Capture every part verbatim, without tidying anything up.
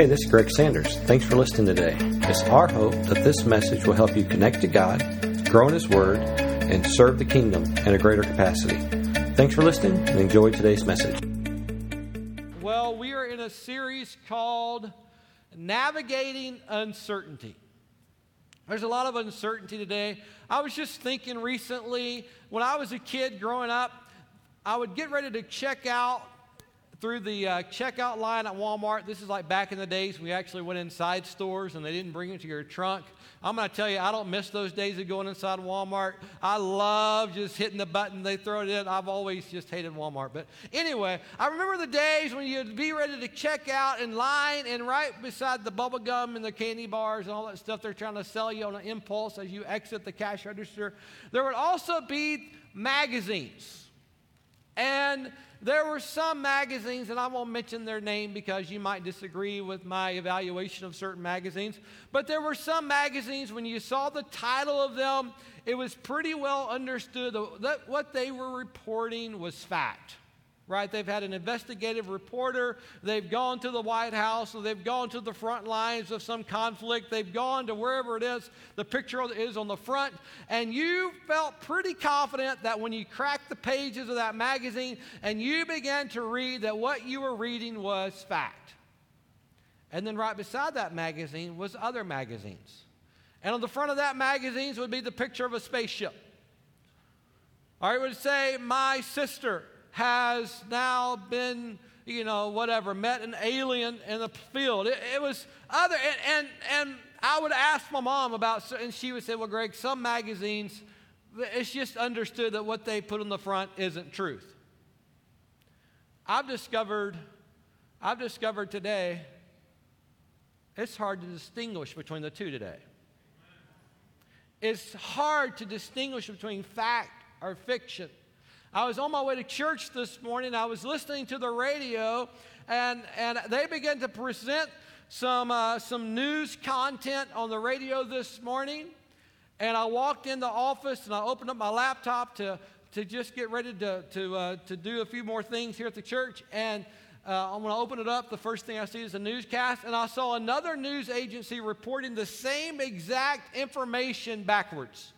Hey, this is Greg Sanders. Thanks for listening today. It's our hope that this message will help you connect to God, grow in His Word, and serve the kingdom in a greater capacity. Thanks for listening and enjoy today's message. Well, we are in a series called Navigating Uncertainty. There's a lot of uncertainty today. I was just thinking recently, when I was a kid growing up, I would get ready to check out through the uh, checkout line at Walmart. This is like back in the days we actually went inside stores and they didn't bring it to your trunk. I'm going to tell you, I don't miss those days of going inside Walmart. I love just hitting the button, they throw it in. I've always just hated Walmart. But anyway, I remember the days when you'd be ready to check out in line, and right beside the bubble gum and the candy bars and all that stuff they're trying to sell you on an impulse as you exit the cash register, there would also be magazines. And there were some magazines, and I won't mention their name because you might disagree with my evaluation of certain magazines, but there were some magazines, when you saw the title of them, it was pretty well understood that what they were reporting was fact. Right? They've had an investigative reporter. They've gone to the White House, or they've gone to the front lines of some conflict. They've gone to wherever it is the picture is on the front. And you felt pretty confident that when you cracked the pages of that magazine and you began to read, that what you were reading was fact. And then right beside that magazine was other magazines. And on the front of that magazine would be the picture of a spaceship. Or it would say, "My sister has now been, you know, whatever, met an alien in the field." It, it was other, and, and and I would ask my mom about, and she would say, "Well, Greg, some magazines, it's just understood that what they put on the front isn't truth." I've discovered, I've discovered today, it's hard to distinguish between the two today. It's hard to distinguish between fact or fiction. I was on my way to church this morning. I was listening to the radio, and, and they began to present some, uh, some news content on the radio this morning. And I walked in the office, and I opened up my laptop to, to just get ready to, to, uh, to do a few more things here at the church. And uh, when I opened it up, the first thing I see is a newscast. And I saw another news agency reporting the same exact information backwards.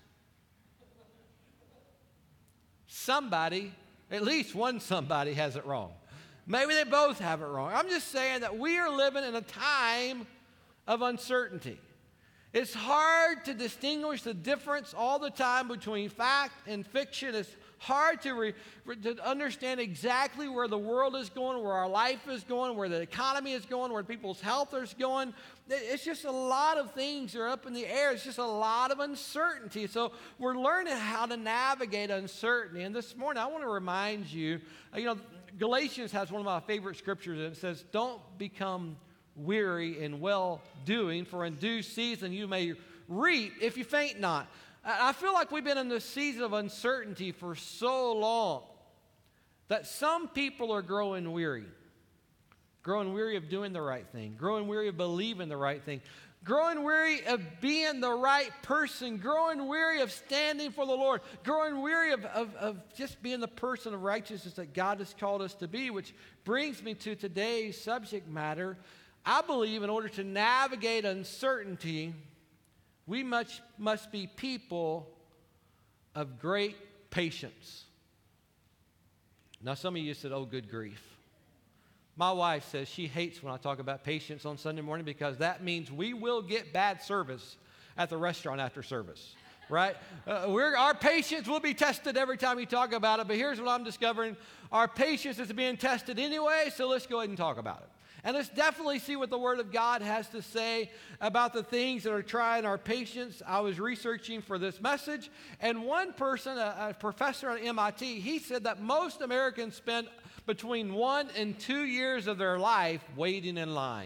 Somebody, at least one somebody has it wrong. Maybe they both have it wrong. I'm just saying that we are living in a time of uncertainty. It's hard to distinguish the difference all the time between fact and fiction. It's hard to, re, to understand exactly where the world is going, where our life is going, where the economy is going, where people's health is going. It's just a lot of things are up in the air. It's just a lot of uncertainty. So we're learning how to navigate uncertainty. And this morning, I want to remind you, you know, Galatians has one of my favorite scriptures, and it says, "Don't become weary in well-doing, for in due season you may reap if you faint not." I feel like we've been in this season of uncertainty for so long that some people are growing weary. Growing weary of doing the right thing. Growing weary of believing the right thing. Growing weary of being the right person. Growing weary of standing for the Lord. Growing weary of, of, of just being the person of righteousness that God has called us to be, which brings me to today's subject matter. I believe in order to navigate uncertainty, we must, must be people of great patience. Now, some of you said, "Oh, good grief." My wife says she hates when I talk about patience on Sunday morning because that means we will get bad service at the restaurant after service, right? Uh, we're, our patience will be tested every time we talk about it, but here's what I'm discovering. Our patience is being tested anyway, so let's go ahead and talk about it. And let's definitely see what the Word of God has to say about the things that are trying our patience. I was researching for this message, and one person, a, a professor at M I T, he said that most Americans spend between one and two years of their life waiting in line.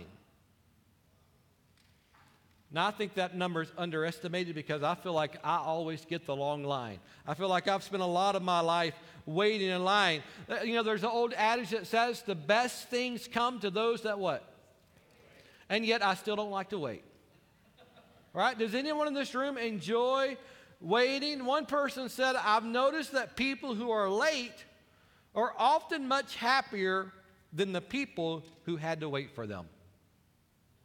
Now, I think that number is underestimated because I feel like I always get the long line. I feel like I've spent a lot of my life waiting in line. You know, there's an old adage that says the best things come to those that what? And yet I still don't like to wait. Right? Does anyone in this room enjoy waiting? One person said, "I've noticed that people who are late are often much happier than the people who had to wait for them."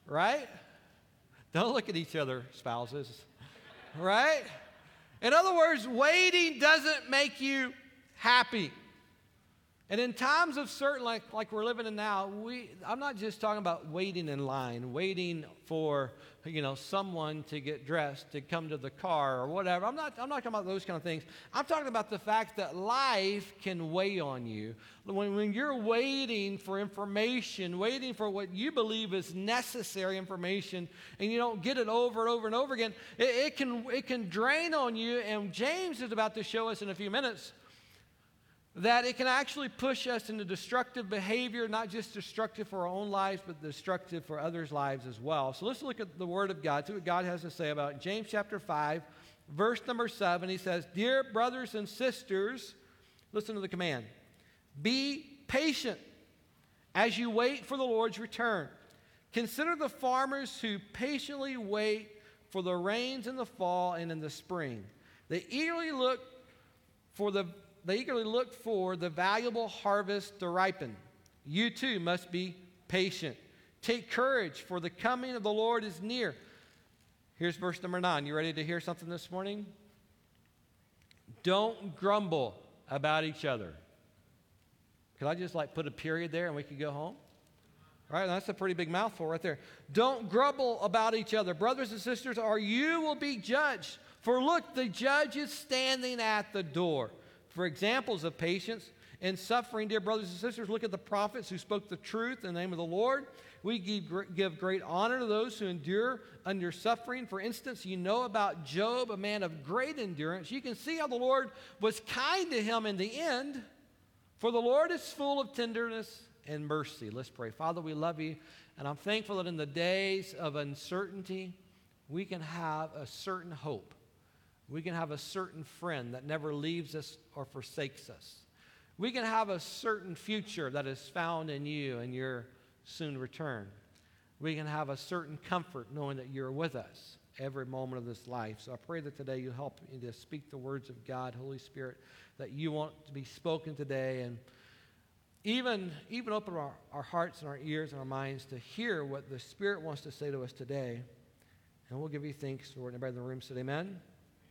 right? Don't look at each other, spouses, right? In other words, waiting doesn't make you happy. And in times of certain, like, like we're living in now, we, I'm not just talking about waiting in line, waiting for, you know, someone to get dressed, to come to the car or whatever. I'm not, I'm not talking about those kind of things. I'm talking about the fact that life can weigh on you. When, when you're waiting for information, waiting for what you believe is necessary information, and you don't get it over and over and over again, it, it can, it can drain on you. And James is about to show us in a few minutes that it can actually push us into destructive behavior, not just destructive for our own lives, but destructive for others' lives as well. So let's look at the Word of God, see what God has to say about it. James chapter five, verse number seven, he says, "Dear brothers and sisters," listen to the command, "be patient as you wait for the Lord's return. Consider the farmers who patiently wait for the rains in the fall and in the spring. They eagerly look for the They eagerly look for the valuable harvest to ripen. You too must be patient. Take courage, for the coming of the Lord is near." Here's verse number nine. You ready to hear something this morning? "Don't grumble about each other." Could I just like put a period there and we could go home? All right, that's a pretty big mouthful right there. Don't grumble about each other. Brothers and sisters, or you will be judged. For look, the judge is standing at the door. For examples of patience and suffering, dear brothers and sisters, look at the prophets who spoke the truth in the name of the Lord. We give, give great honor to those who endure under suffering. For instance, you know about Job, a man of great endurance. You can see how the Lord was kind to him in the end. For the Lord is full of tenderness and mercy. Let's pray. Father, we love you, and I'm thankful that in the days of uncertainty, we can have a certain hope. We can have a certain friend that never leaves us or forsakes us. We can have a certain future that is found in you and your soon return. We can have a certain comfort knowing that you're with us every moment of this life. So I pray that today you help me to speak the words of God, Holy Spirit, that you want to be spoken today, and even, even open our, our hearts and our ears and our minds to hear what the Spirit wants to say to us today. And we'll give you thanks for it. Everybody in the room said amen.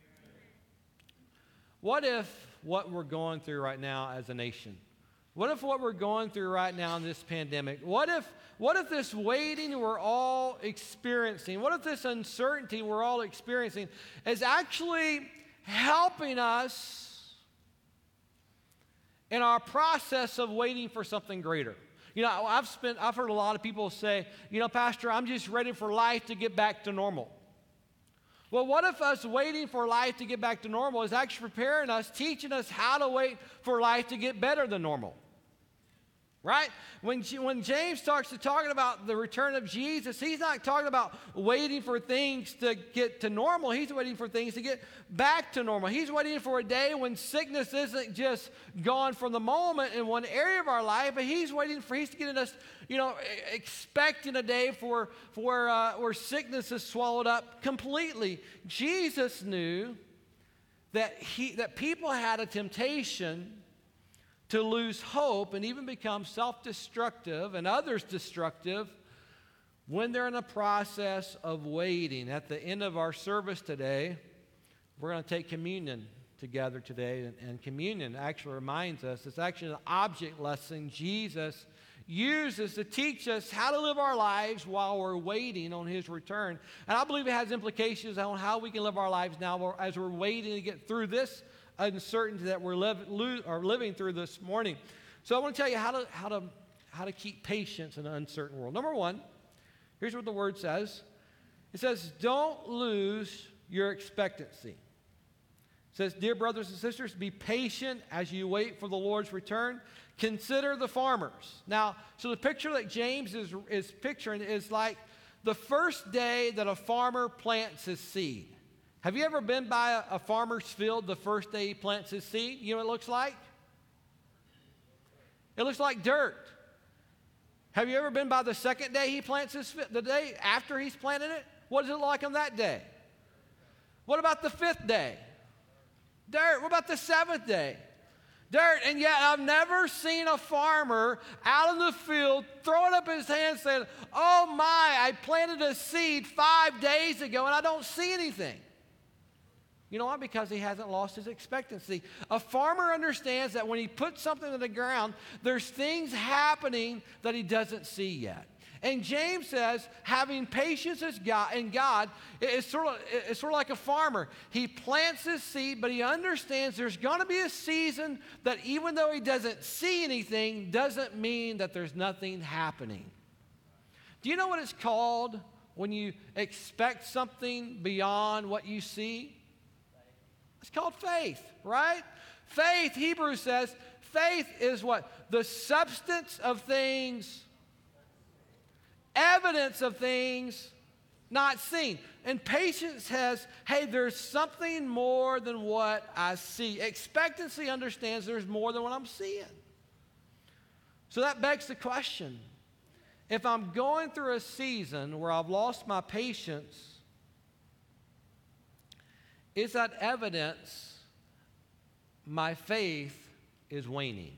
What if what we're going through right now as a nation, what if what we're going through right now in this pandemic, what if, what if this waiting we're all experiencing, what if this uncertainty we're all experiencing is actually helping us in our process of waiting for something greater? You know, I've spent, I've heard a lot of people say, you know, Pastor, I'm just ready for life to get back to normal. Well, what if us waiting for life to get back to normal is actually preparing us, teaching us how to wait for life to get better than normal? Right? When, when James starts to talking about the return of Jesus, he's not talking about waiting for things to get to normal. He's waiting for things to get back to normal. He's waiting for a day when sickness isn't just gone from the moment in one area of our life, but he's waiting for, he's getting us, you know, expecting a day for, for uh, where sickness is swallowed up completely. Jesus knew that, he, that people had a temptation to lose hope and even become self-destructive and others destructive when they're in a process of waiting. At the end of our service today, we're going to take communion together today, and, and communion actually reminds us, it's actually an object lesson Jesus uses to teach us how to live our lives while we're waiting on his return. And I believe it has implications on how we can live our lives now as we're waiting to get through this uncertainty that we're live, lo- are living through this morning. So I want to tell you how to, how to, how to keep patience in an uncertain world. Number one, here's what the word says. It says, don't lose your expectancy. It says, dear brothers and sisters, be patient as you wait for the Lord's return. Consider the farmers. Now, so the picture that James is, is picturing is like the first day that a farmer plants his seed. Have you ever been by a, a farmer's field the first day he plants his seed? You know what it looks like? It looks like dirt. Have you ever been by the second day he plants his field, the day after he's planted it? What does it look like on that day? What about the fifth day? Dirt. What about the seventh day? Dirt. And yet I've never seen a farmer out in the field throwing up his hands saying, oh my, I planted a seed five days ago and I don't see anything. You know why? Because he hasn't lost his expectancy. A farmer understands that when he puts something in the ground, there's things happening that he doesn't see yet. And James says, having patience as God, in God is sort of, it's sort of like a farmer. He plants his seed, but he understands there's going to be a season that even though he doesn't see anything, doesn't mean that there's nothing happening. Do you know what it's called when you expect something beyond what you see? It's called faith, right? Faith, Hebrews says, faith is what? The substance of things, evidence of things not seen. And patience says, hey, there's something more than what I see. Expectancy understands there's more than what I'm seeing. So that begs the question, if I'm going through a season where I've lost my patience, is that evidence my faith is waning?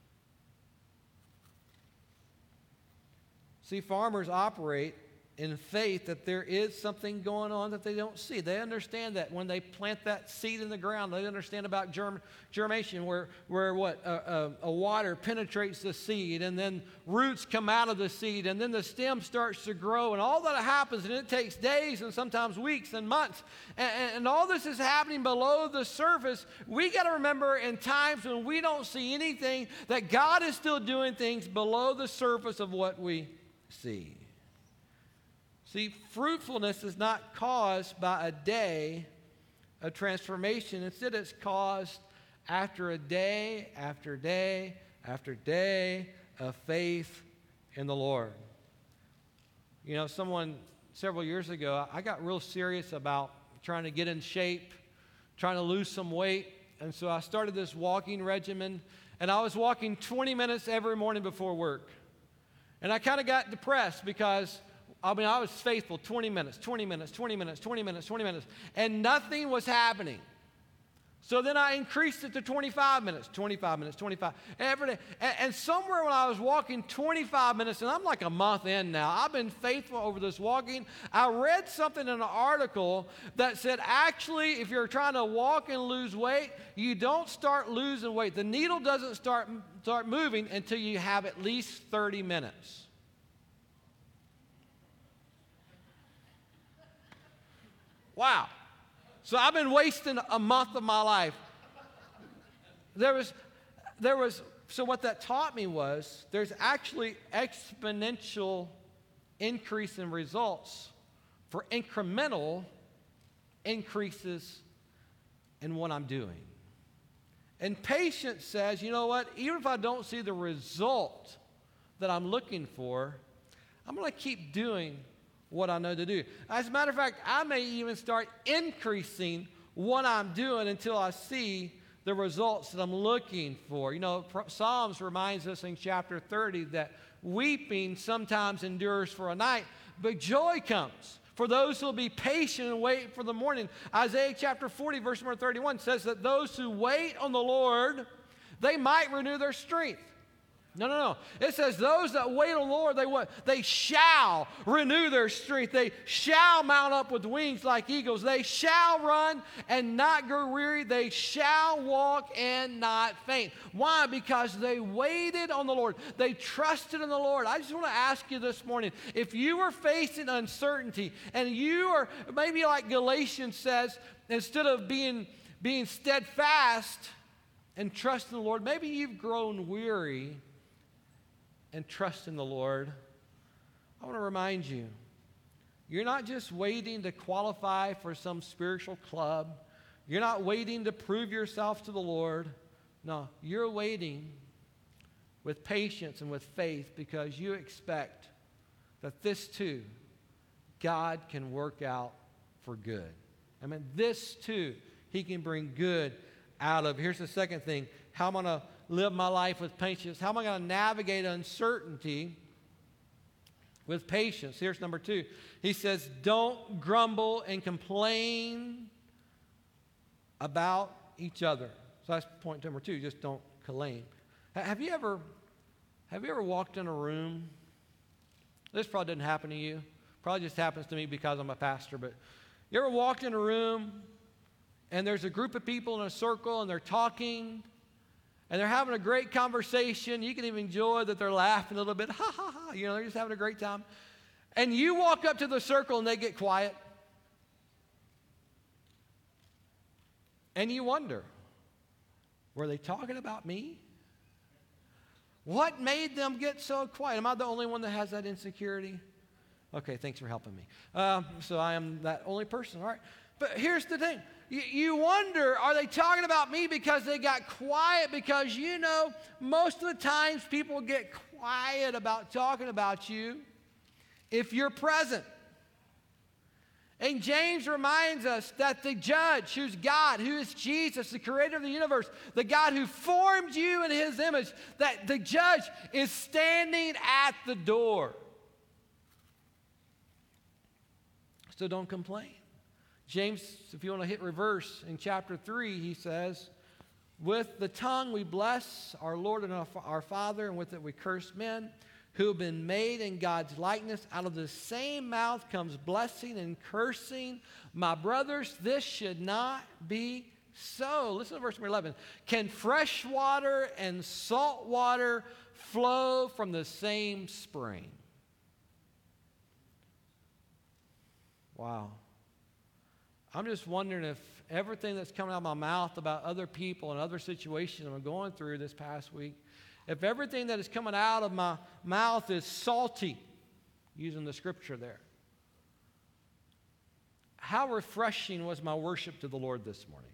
See, farmers operate in faith that there is something going on that they don't see. They understand that when they plant that seed in the ground, they understand about germ, germination, where, where what a, a, a water penetrates the seed, and then roots come out of the seed, and then the stem starts to grow, and all that happens, and it takes days and sometimes weeks and months, and, and, and all this is happening below the surface. We got to remember in times when we don't see anything, that God is still doing things below the surface of what we see. See, fruitfulness is not caused by a day of transformation. Instead, it's caused after a day, after day, after day of faith in the Lord. You know, someone several years ago, I got real serious about trying to get in shape, trying to lose some weight. And so I started this walking regimen, and I was walking twenty minutes every morning before work. And I kind of got depressed because I mean, I was faithful twenty minutes, twenty minutes, twenty minutes, twenty minutes, twenty minutes, and nothing was happening. So then I increased it to twenty-five minutes, twenty-five minutes, twenty-five, every day. And, and somewhere when I was walking twenty-five minutes, and I'm like a month in now, I've been faithful over this walking. I read something in an article that said, actually, if you're trying to walk and lose weight, you don't start losing weight. The needle doesn't start, start moving until you have at least thirty minutes. Wow. So I've been wasting a month of my life. There was, there was, so what that taught me was there's actually exponential increase in results for incremental increases in what I'm doing. And patience says, you know what, even if I don't see the result that I'm looking for, I'm going to keep doing what I know to do. As a matter of fact, I may even start increasing what I'm doing until I see the results that I'm looking for. You know, Psalms reminds us in chapter thirty that weeping sometimes endures for a night, but joy comes for those who will be patient and wait for the morning. Isaiah chapter forty, verse number thirty-one says that those who wait on the Lord, they might renew their strength. No, no, no. It says those that wait on the Lord, they what? They shall renew their strength. They shall mount up with wings like eagles. They shall run and not grow weary. They shall walk and not faint. Why? Because they waited on the Lord. They trusted in the Lord. I just want to ask you this morning, if you are facing uncertainty and you are maybe like Galatians says, instead of being, being steadfast and trusting the Lord, maybe you've grown weary and trust in the Lord. I want to remind you, you're not just waiting to qualify for some spiritual club. You're not waiting to prove yourself to the Lord. No, you're waiting with patience and with faith because you expect that this too, God can work out for good. I mean, this too, He can bring good out of. Here's the second thing. How am I going to live my life with patience? How am I going to navigate uncertainty with patience? Here's number two. He says, don't grumble and complain about each other. So that's point number two. Just don't claim. Have you ever, have you ever walked in a room? This probably didn't happen to you. Probably just happens to me because I'm a pastor. But you ever walked in a room and there's a group of people in a circle and they're talking and they're having a great conversation. You can even enjoy that they're laughing a little bit. Ha, ha, ha. You know, they're just having a great time. And you walk up to the circle and they get quiet. And you wonder, were they talking about me? What made them get so quiet? Am I the only one that has that insecurity? Okay, thanks for helping me. Um, so I am that only person, all right? But here's the thing. You, you wonder, are they talking about me because they got quiet? Because, you know, most of the times people get quiet about talking about you if you're present. And James reminds us that the judge, who's God, who is Jesus, the creator of the universe, the God who formed you in his image, that the judge is standing at the door. So don't complain. James, if you want to hit reverse, in chapter three, he says, with the tongue we bless our Lord and our Father, and with it we curse men who have been made in God's likeness. Out of the same mouth comes blessing and cursing. My brothers, this should not be so. Listen to verse number eleven. Can fresh water and salt water flow from the same spring? Wow. I'm just wondering if everything that's coming out of my mouth about other people and other situations I'm going through this past week, if everything that is coming out of my mouth is salty, using the scripture there, how refreshing was my worship to the Lord this morning?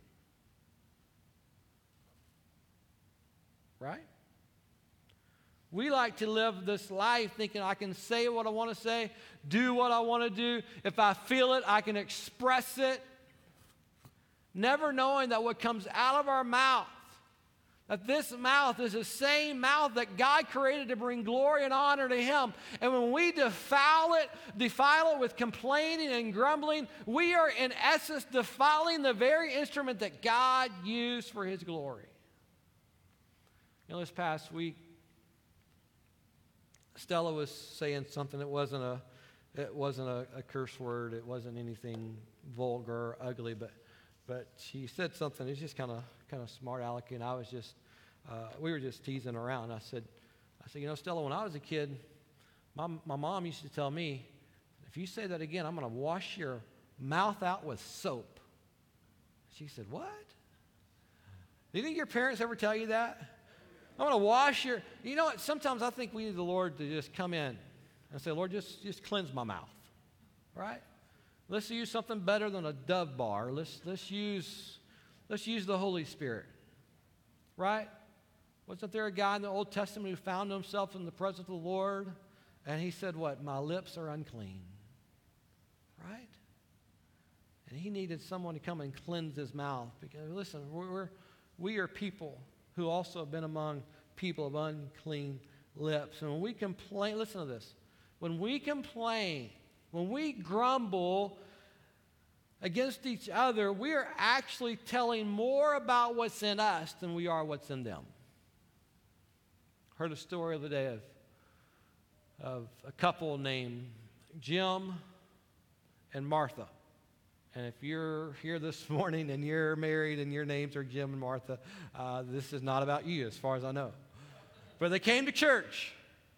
Right? We like to live this life thinking I can say what I want to say, do what I want to do. If I feel it, I can express it. Never knowing that what comes out of our mouth, that this mouth is the same mouth that God created to bring glory and honor to him. And when we defile it, defile it with complaining and grumbling, we are in essence defiling the very instrument that God used for his glory. You know, this past week, Stella was saying something that wasn't a, it wasn't a, a curse word. It wasn't anything vulgar or ugly, but but she said something. It was just kind of kind of smart alecky, and I was just, uh, we were just teasing around. I said, I said, you know, Stella, when I was a kid, my my mom used to tell me, if you say that again, I'm going to wash your mouth out with soap. She said, what? Do you think your parents ever tell you that? I'm going to wash your, you know what, sometimes I think we need the Lord to just come in and say, Lord, just, just cleanse my mouth, right? Let's use something better than a Dove bar. Let's, let's, use, let's use the Holy Spirit, right? Wasn't there a guy in the Old Testament who found himself in the presence of the Lord, and he said what? My lips are unclean, right? And he needed someone to come and cleanse his mouth because, listen, we're, we are people who also have been among people of unclean lips. And when we complain, listen to this. When we complain, when we grumble against each other, we are actually telling more about what's in us than we are what's in them. Heard a story the other day of, of a couple named Jim and Martha. And if you're here this morning and you're married and your names are Jim and Martha, uh, this is not about you as far as I know. But they came to church.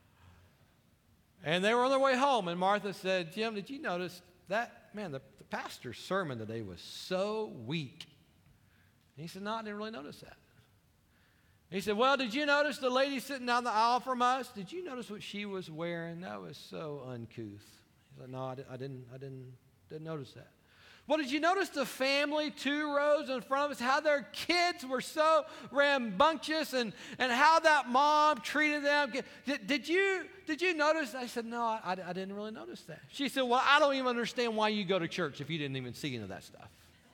And they were on their way home. And Martha said, Jim, did you notice that? Man, the, the pastor's sermon today was so weak. And he said, no, I didn't really notice that. And he said, well, did you notice the lady sitting down the aisle from us? Did you notice what she was wearing? That was so uncouth. He said, no, I, I didn't, I didn't, didn't notice that. Well, did you notice the family two rows in front of us, how their kids were so rambunctious and, and how that mom treated them? Did, did, you, did you notice? I said, no, I, I didn't really notice that. She said, well, I don't even understand why you go to church if you didn't even see any of that stuff.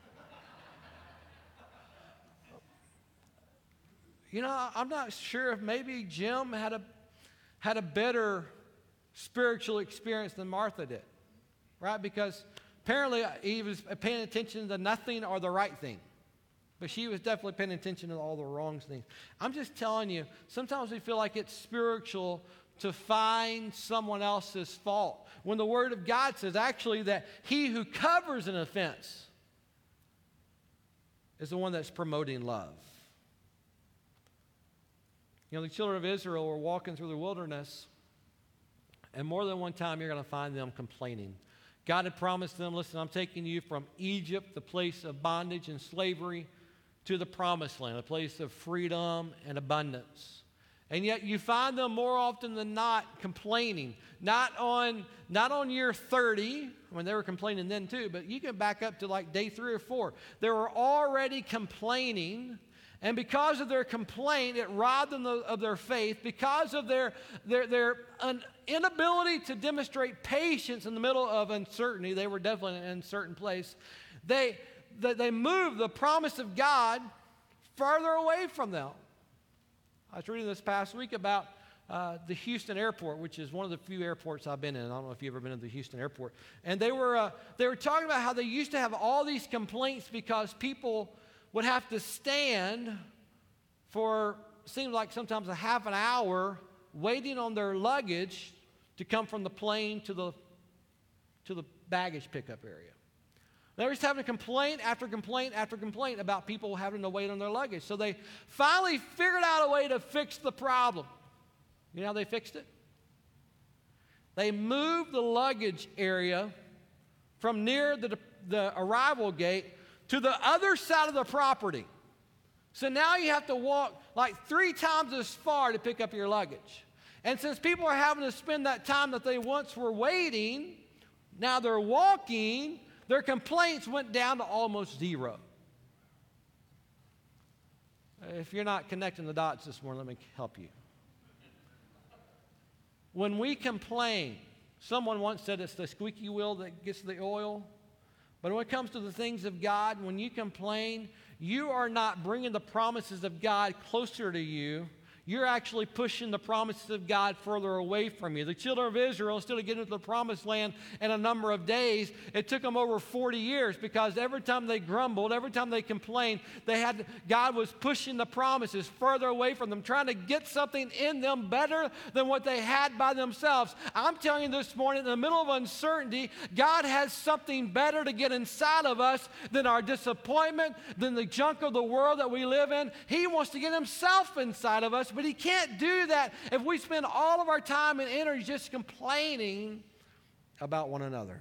You know, I'm not sure if maybe Jim had a, had a better spiritual experience than Martha did, right? Because apparently, he was paying attention to nothing or the right thing. But she was definitely paying attention to all the wrong things. I'm just telling you, sometimes we feel like it's spiritual to find someone else's fault, when the Word of God says actually that he who covers an offense is the one that's promoting love. You know, the children of Israel were walking through the wilderness, and more than one time you're going to find them complaining. God had promised them, listen, I'm taking you from Egypt, the place of bondage and slavery, to the promised land, a place of freedom and abundance. And yet you find them more often than not complaining. Not on, not on year thirty, when they were complaining then too, but you can back up to like day three or four. They were already complaining, and because of their complaint, it robbed them of their faith. Because of their, their, their un, inability to demonstrate patience in the middle of uncertainty, they were definitely in an uncertain place, they, they, they moved the promise of God farther away from them. I was reading this past week about uh, the Houston airport, which is one of the few airports I've been in. I don't know if you've ever been to the Houston airport. And they were, uh, they were talking about how they used to have all these complaints because people would have to stand for, seemed like sometimes a half an hour, waiting on their luggage to come from the plane to the, to the baggage pickup area. They were just having complaint after complaint after complaint about people having to wait on their luggage. So they finally figured out a way to fix the problem. You know how they fixed it? They moved the luggage area from near the, the arrival gate to the other side of the property. So now you have to walk like three times as far to pick up your luggage. And since people are having to spend that time that they once were waiting, now they're walking, their complaints went down to almost zero. If you're not connecting the dots this morning, let me help you. When we complain, someone once said it's the squeaky wheel that gets the oil. But when it comes to the things of God, when you complain, you are not bringing the promises of God closer to you. You're actually pushing the promises of God further away from you. The children of Israel, instead of getting to the promised land in a number of days, it took them over forty years because every time they grumbled, every time they complained, they had God was pushing the promises further away from them, trying to get something in them better than what they had by themselves. I'm telling you this morning, in the middle of uncertainty, God has something better to get inside of us than our disappointment, than the junk of the world that we live in. He wants to get himself inside of us. But he can't do that if we spend all of our time and energy just complaining about one another.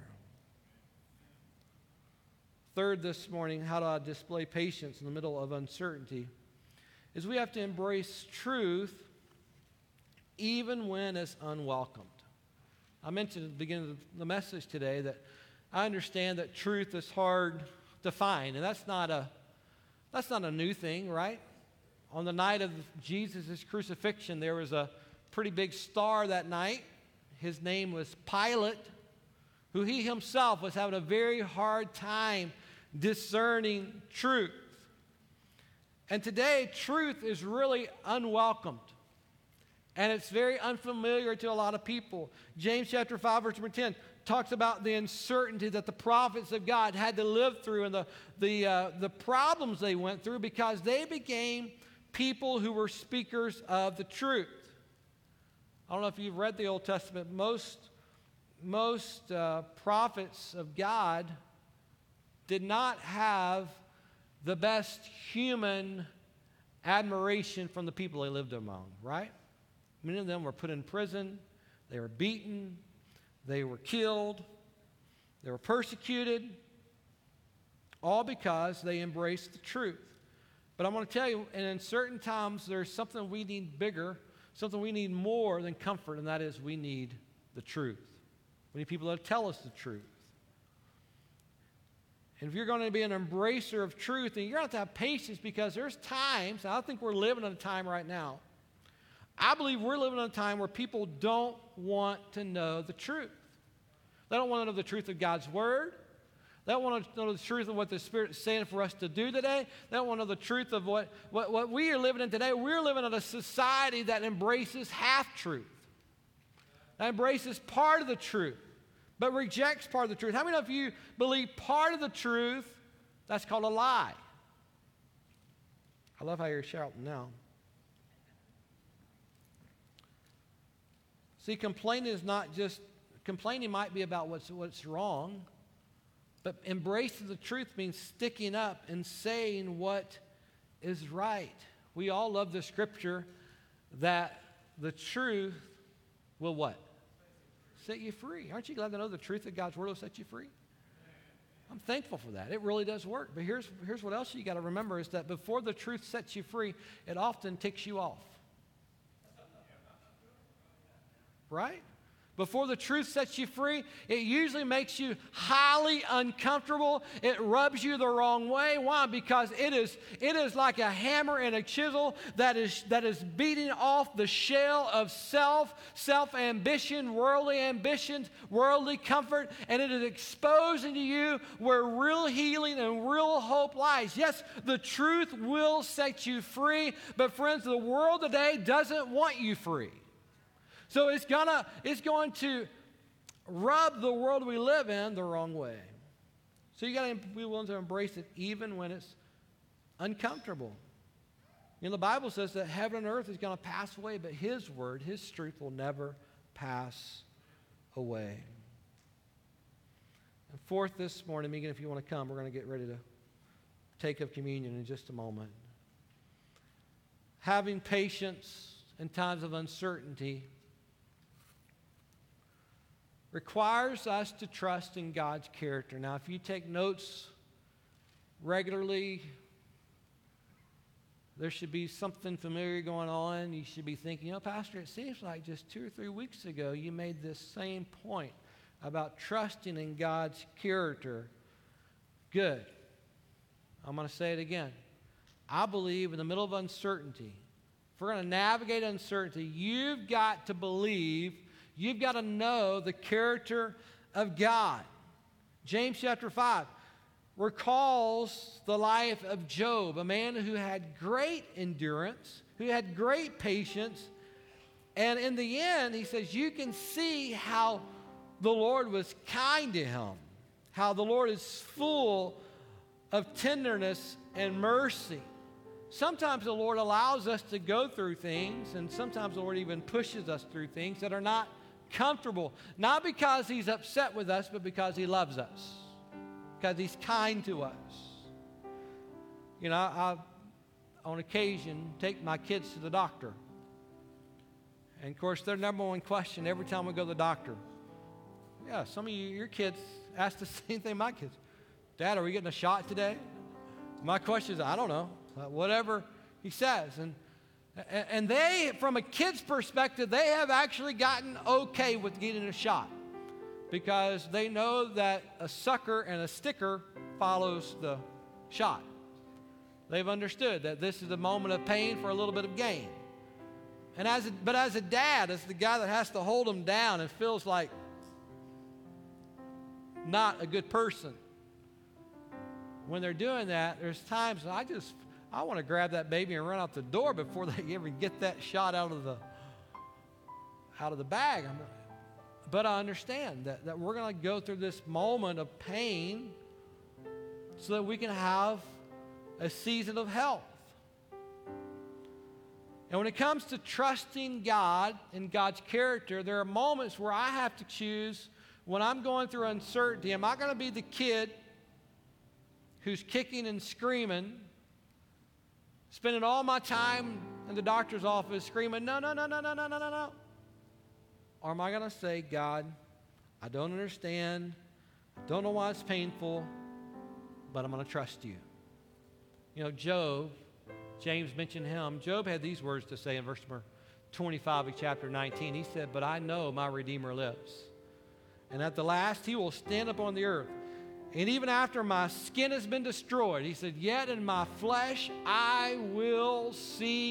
Third this morning, how do I display patience in the middle of uncertainty, is we have to embrace truth even when it's unwelcomed. I mentioned at the beginning of the message today that I understand that truth is hard to find, and that's not a, that's not a new thing, right? On the night of Jesus' crucifixion, there was a pretty big star that night. His name was Pilate, who he himself was having a very hard time discerning truth. And today, truth is really unwelcomed. And it's very unfamiliar to a lot of people. James chapter five, verse number ten, talks about the uncertainty that the prophets of God had to live through and the, the, uh, the problems they went through because they became people who were speakers of the truth. I don't know if you've read the Old Testament. Most, most uh, prophets of God did not have the best human admiration from the people they lived among, right? Many of them were put in prison. They were beaten. They were killed. They were persecuted, all because they embraced the truth. But I want to tell you, and in certain times, there's something we need bigger, something we need more than comfort, and that is we need the truth. We need people that tell us the truth. And if you're going to be an embracer of truth, then you're going to have to have patience because there's times, and I think we're living in a time right now, I believe we're living in a time where people don't want to know the truth. They don't want to know the truth of God's Word. They don't want to know the truth of what the Spirit is saying for us to do today. They don't want to know the truth of what, what, what we are living in today. We're living in a society that embraces half-truth, that embraces part of the truth, but rejects part of the truth. How many of you believe part of the truth, that's called a lie? I love how you're shouting now. See, complaining is not just, complaining might be about what's, what's wrong, but embracing the truth means sticking up and saying what is right. We all love the scripture that the truth will what? Set you free. Aren't you glad to know the truth of God's word will set you free? I'm thankful for that. It really does work. But here's, here's what else you got to remember is that before the truth sets you free, it often ticks you off. Right? Before the truth sets you free, it usually makes you highly uncomfortable. It rubs you the wrong way. Why? Because it is, it is like a hammer and a chisel that is, that is beating off the shell of self, self-ambition, worldly ambitions, worldly comfort, and it is exposing to you where real healing and real hope lies. Yes, the truth will set you free, but friends, the world today doesn't want you free. So it's gonna, it's going to rub the world we live in the wrong way. So you got to be willing to embrace it even when it's uncomfortable. You know, the Bible says that heaven and earth is going to pass away, but His word, His truth will never pass away. And fourth, this morning, Megan, if you want to come, we're going to get ready to take up communion in just a moment. Having patience in times of uncertainty requires us to trust in God's character. Now, if you take notes regularly, there should be something familiar going on. You should be thinking, you know, Pastor, it seems like just two or three weeks ago you made this same point about trusting in God's character. Good. I'm going to say it again. I believe in the middle of uncertainty, if we're going to navigate uncertainty, you've got to believe, you've got to know the character of God. James chapter five recalls the life of Job, a man who had great endurance, who had great patience, and in the end, he says, you can see how the Lord was kind to him, how the Lord is full of tenderness and mercy. Sometimes the Lord allows us to go through things, and sometimes the Lord even pushes us through things that are not comfortable, not because He's upset with us, but because He loves us, because He's kind to us. You know, I, on occasion, take my kids to the doctor. And, of course, their number one question every time we go to the doctor, yeah, some of you, your kids ask the same thing my kids. Dad, are we getting a shot today? My question is, I don't know. Uh, whatever he says. And, and they, from a kid's perspective, they have actually gotten okay with getting a shot because they know that a sucker and a sticker follows the shot. They've understood that this is a moment of pain for a little bit of gain. And as a, but as a dad, as the guy that has to hold them down and feels like not a good person, when they're doing that, there's times I just I want to grab that baby and run out the door before they ever get that shot out of the out of the bag. I'm, but I understand that, that we're going to go through this moment of pain so that we can have a season of health. And when it comes to trusting God and God's character, there are moments where I have to choose when I'm going through uncertainty. Am I going to be the kid who's kicking and screaming, spending all my time in the doctor's office screaming, no, no, no, no, no, no, no, no, no? Or am I going to say, God, I don't understand, I don't know why it's painful, but I'm going to trust you. You know, Job, James mentioned him. Job had these words to say in verse number twenty-five of chapter nineteen. He said, but I know my Redeemer lives, and at the last he will stand up on the earth. And even after my skin has been destroyed, he said, yet in my flesh I will see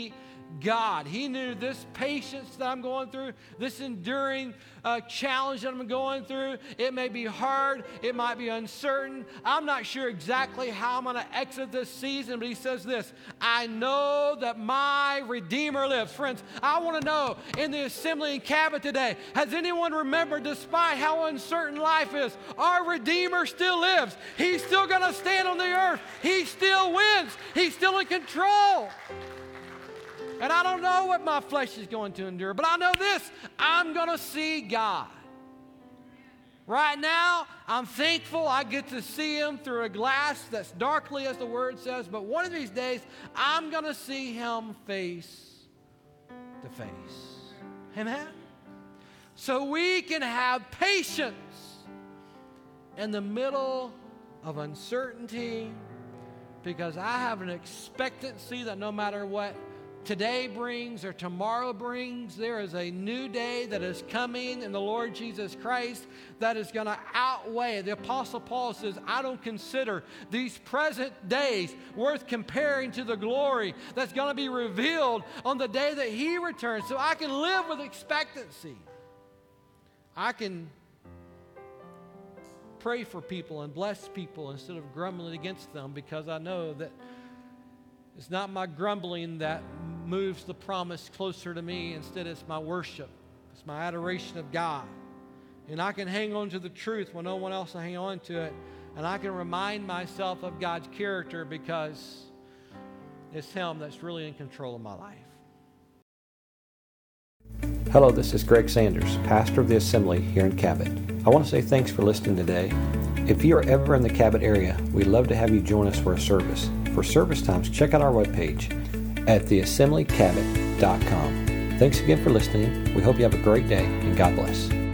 God. He knew this patience that I'm going through, this enduring uh, challenge that I'm going through, it may be hard, it might be uncertain. I'm not sure exactly how I'm going to exit this season, but he says this, I know that my Redeemer lives. Friends, I want to know in the assembly in Cabot today, has anyone remembered, despite how uncertain life is, our Redeemer still lives. He's still going to stand on the earth. He still wins. He's still in control. And I don't know what my flesh is going to endure, but I know this, I'm going to see God. Right now, I'm thankful I get to see Him through a glass that's darkly, as the Word says, but one of these days, I'm going to see Him face to face. Amen? So we can have patience in the middle of uncertainty, because I have an expectancy that no matter what today brings or tomorrow brings, there is a new day that is coming in the Lord Jesus Christ that is going to outweigh. The Apostle Paul says, I don't consider these present days worth comparing to the glory that's going to be revealed on the day that He returns. So I can live with expectancy. I can pray for people and bless people instead of grumbling against them, because I know that it's not my grumbling that moves the promise closer to me. Instead, it's my worship. It's my adoration of God. And I can hang on to the truth when no one else will hang on to it. And I can remind myself of God's character, because it's Him that's really in control of my life. Hello, this is Greg Sanders, pastor of the Assembly here in Cabot. I want to say thanks for listening today. If you are ever in the Cabot area, we'd love to have you join us for a service. For service times, check out our webpage at the assembly cabot dot com. Thanks again for listening. We hope you have a great day, and God bless.